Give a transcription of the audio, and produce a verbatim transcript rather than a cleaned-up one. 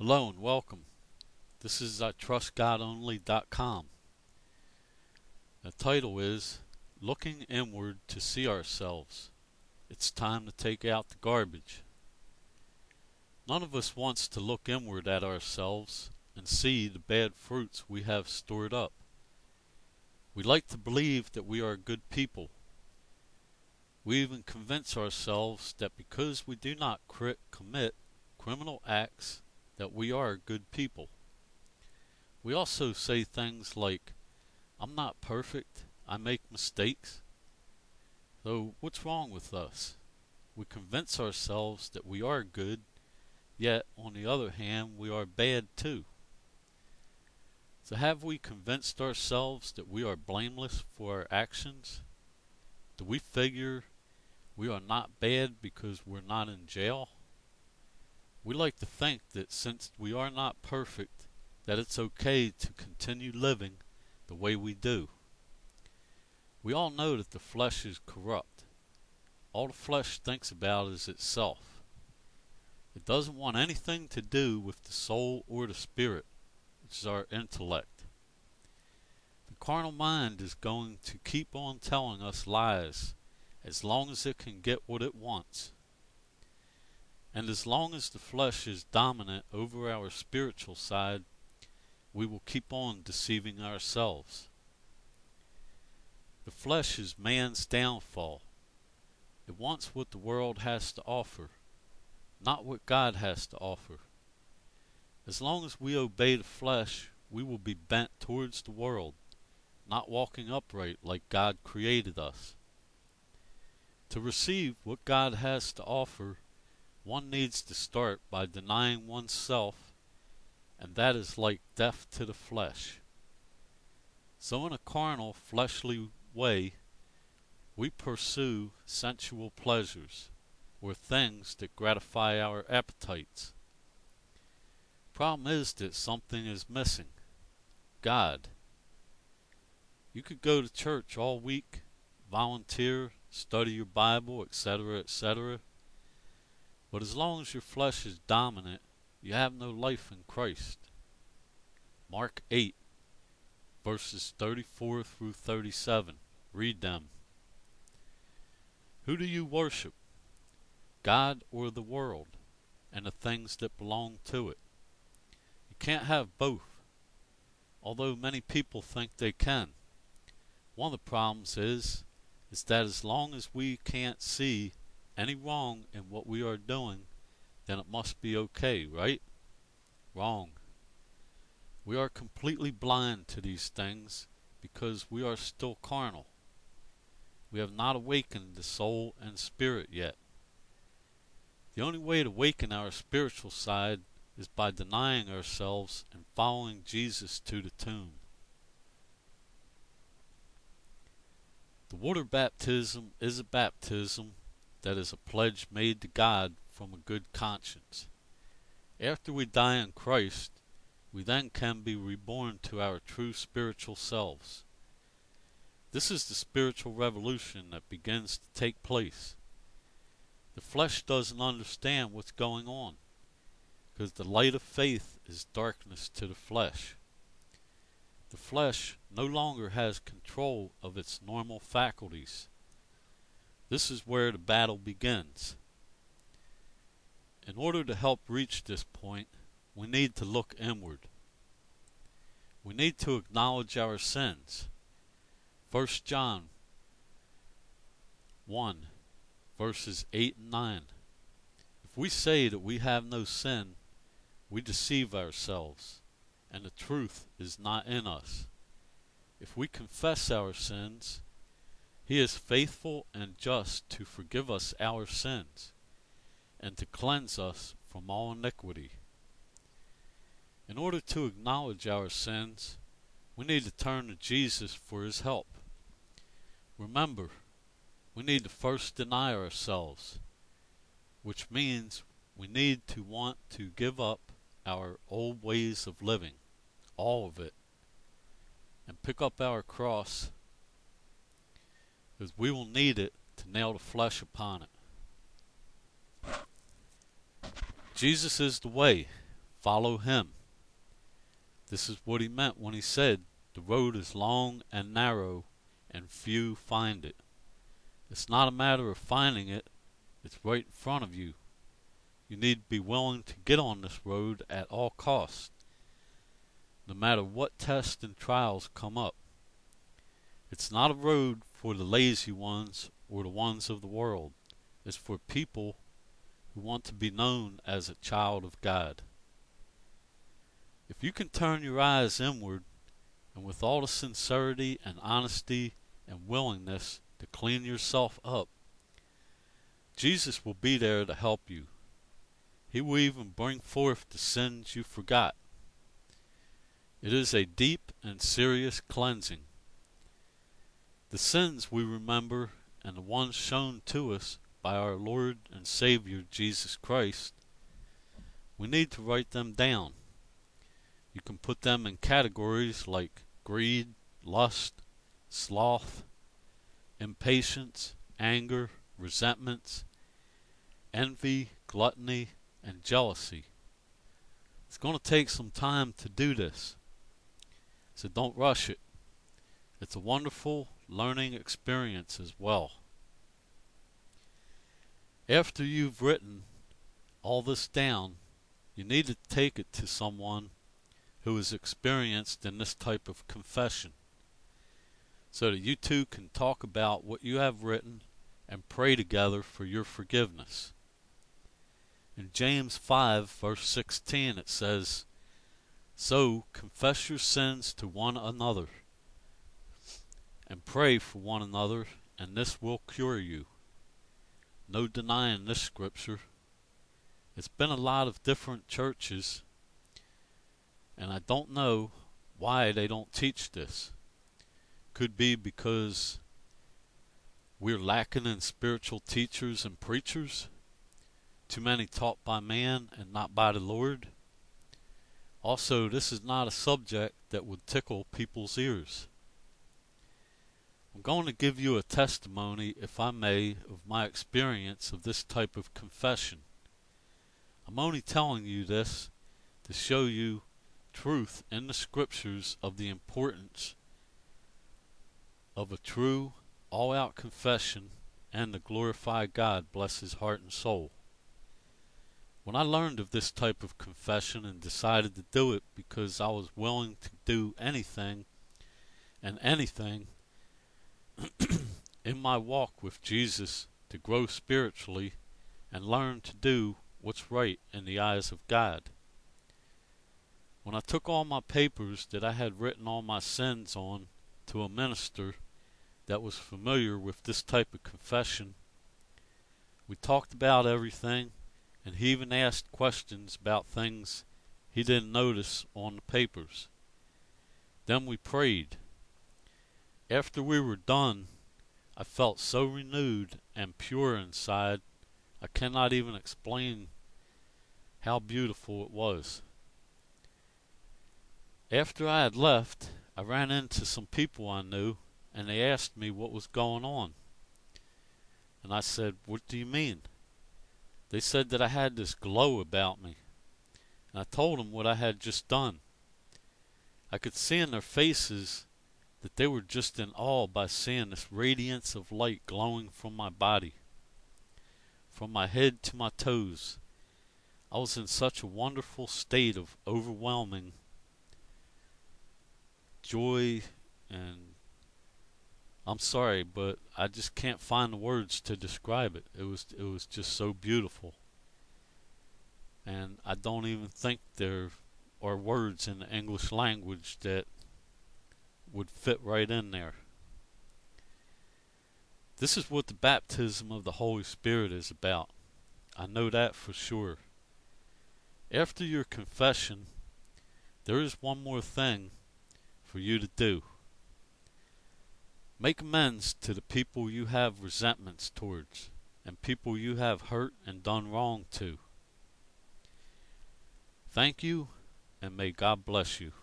Hello and welcome. This is I Trust God Only dot com. The title is Looking Inward to See Ourselves. It's time to take out the garbage. None of us wants to look inward at ourselves and see the bad fruits we have stored up. We like to believe that we are good people. We even convince ourselves that because we do not cri- commit criminal acts that we are good people. We also say things like, I'm not perfect, I make mistakes. So what's wrong with us? We convince ourselves that we are good, yet on the other hand we are bad too. So have we convinced ourselves that we are blameless for our actions? Do we figure we are not bad because we're not in jail? We like to think that since we are not perfect, that it's okay to continue living the way we do. We all know that the flesh is corrupt. All the flesh thinks about is itself. It doesn't want anything to do with the soul or the spirit, which is our intellect. The carnal mind is going to keep on telling us lies as long as it can get what it wants. And as long as the flesh is dominant over our spiritual side, we will keep on deceiving ourselves. The flesh is man's downfall. It wants what the world has to offer, not what God has to offer. As long as we obey the flesh, we will be bent towards the world, not walking upright like God created us. To receive what God has to offer, one needs to start by denying oneself, and that is like death to the flesh. So in a carnal, fleshly way, we pursue sensual pleasures, or things that gratify our appetites. Problem is that something is missing. God. You could go to church all week, volunteer, study your Bible, et cetera, et cetera. But as long as your flesh is dominant, you have no life in Christ. Mark eight, verses thirty-four through thirty-seven. Read them. Who do you worship? God or the world, and the things that belong to it? You can't have both, although many people think they can. One of the problems is, is that as long as we can't see any wrong in what we are doing, then it must be okay, right? Wrong. We are completely blind to these things because we are still carnal. We have not awakened the soul and spirit yet. The only way to awaken our spiritual side is by denying ourselves and following Jesus to the tomb. The water baptism is a baptism that is a pledge made to God from a good conscience. After we die in Christ, we then can be reborn to our true spiritual selves. This is the spiritual revolution that begins to take place. The flesh doesn't understand what's going on, because the light of faith is darkness to the flesh. The flesh no longer has control of its normal faculties. This is where the battle begins. In order to help reach this point, we need to look inward. We need to acknowledge our sins. First John one, verses eight and nine. If we say that we have no sin, we deceive ourselves, and the truth is not in us. If we confess our sins, He is faithful and just to forgive us our sins, and to cleanse us from all iniquity. In order to acknowledge our sins, we need to turn to Jesus for His help. Remember, we need to first deny ourselves, which means we need to want to give up our old ways of living, all of it, and pick up our cross, because we will need it to nail the flesh upon it. Jesus is the way. follow him. This is what he meant when he said, the road is long and narrow, and few find it. It's not a matter of finding it, it's right in front of you. You need to be willing to get on this road at all costs, no matter what tests and trials come up. It's not a road for the lazy ones or the ones of the world. It's for people who want to be known as a child of God. If you can turn your eyes inward, and with all the sincerity and honesty and willingness to clean yourself up, Jesus will be there to help you. He will even bring forth the sins you forgot. It is a deep and serious cleansing. The sins we remember and the ones shown to us by our Lord and Savior Jesus Christ, we need to write them down. You can put them in categories like greed, lust, sloth, impatience, anger, resentments, envy, gluttony, and jealousy. It's going to take some time to do this, so don't rush it. It's a wonderful learning experience as well. After you've written all this down, you need to take it to someone who is experienced in this type of confession, so that you two can talk about what you have written and pray together for your forgiveness. In James five verse sixteen it says, "So confess your sins to one another and pray for one another, and this will cure you." No denying this scripture. It's been a lot of different churches, and I don't know why they don't teach this. Could be because we're lacking in spiritual teachers and preachers. Too many taught by man and not by the Lord. Also, this is not a subject that would tickle people's ears. I'm going to give you a testimony, if I may, of my experience of this type of confession. I'm only telling you this to show you truth in the scriptures of the importance of a true, all-out confession and to glorify God, bless his heart and soul. When I learned of this type of confession and decided to do it because I was willing to do anything and anything in my walk with Jesus to grow spiritually and learn to do what's right in the eyes of God. When I took all my papers that I had written all my sins on to a minister that was familiar with this type of confession, we talked about everything, and he even asked questions about things he didn't notice on the papers. Then we prayed. After we were done, I felt so renewed and pure inside, I cannot even explain how beautiful it was. After I had left, I ran into some people I knew, and they asked me what was going on. And I said, "What do you mean?" They said that I had this glow about me, and I told them what I had just done. I could see in their faces that they were just in awe by seeing this radiance of light glowing from my body, from my head to my toes. I was in such a wonderful state of overwhelming joy, and I'm sorry, but I just can't find the words to describe it. It was it was just so beautiful, and I don't even think there are words in the English language that would fit right in there. This is what the baptism of the Holy Spirit is about. I know that for sure. After your confession, there is one more thing for you to do. Make amends to the people you have resentments towards and people you have hurt and done wrong to. Thank you, and may God bless you.